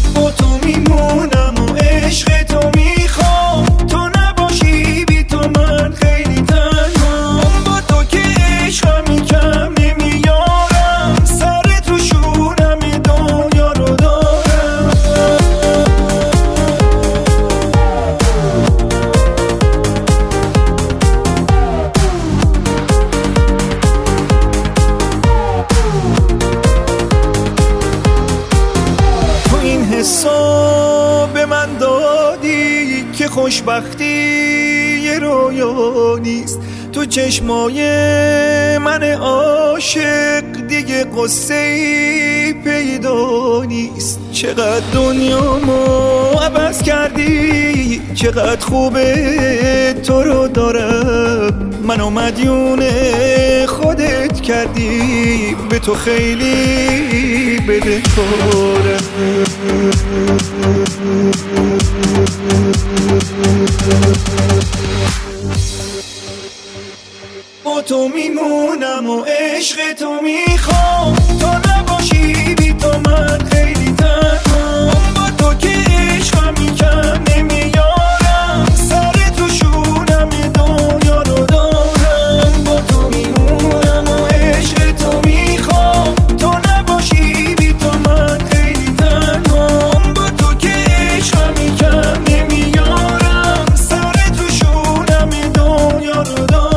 با تو میمونم و عشق تو میخوام، تو نباشی بی تو من خیلی تنهام. با تو که عشقم کم نمیارم، سر تو شونم دنیا رو دارم. تو این حسا به من دادی که خوشبختی یه رویا نیست. تو چشمای من عاشق دیگه قصه ای پیدا نیست. چقدر دنیامو عوض کردی، چقدر خوبه تو رو دارم. منو مدیون خودت کردی، به تو خیلی بدهکارم. با تو میمونم و عشق تو میخوام، تو نباشی بی تو من خیلی تنهام. با تو که عشقم کم نمیارم، سر تو شونم دنیا رو دارم. با تو میمونم و عشق تو میخوام، تو نباشی بی تو من خیلی تنهام. با تو که عشقم کم نمیارم، سر تو شونم دنیا رو دارم.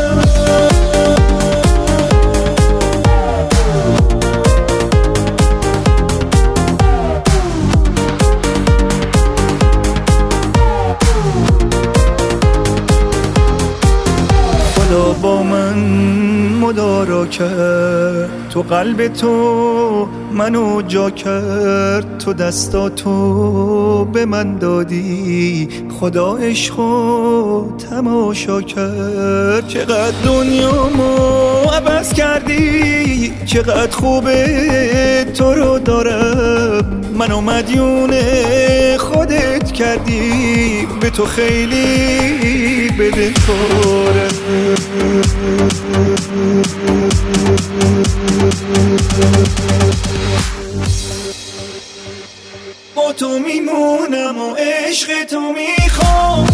خدا با من مدارا کرد، تو قلب تو منو جا کرد. تو دستاتو به من دادی، خدا عشقو تماشا کرد. چقدر دنیامو عوض کردی، چقدر خوبه تو رو دارم. منو مدیون خودت کردی، به تو خیلی بدهکارم. با تو میمونم و عشق تو میخوام،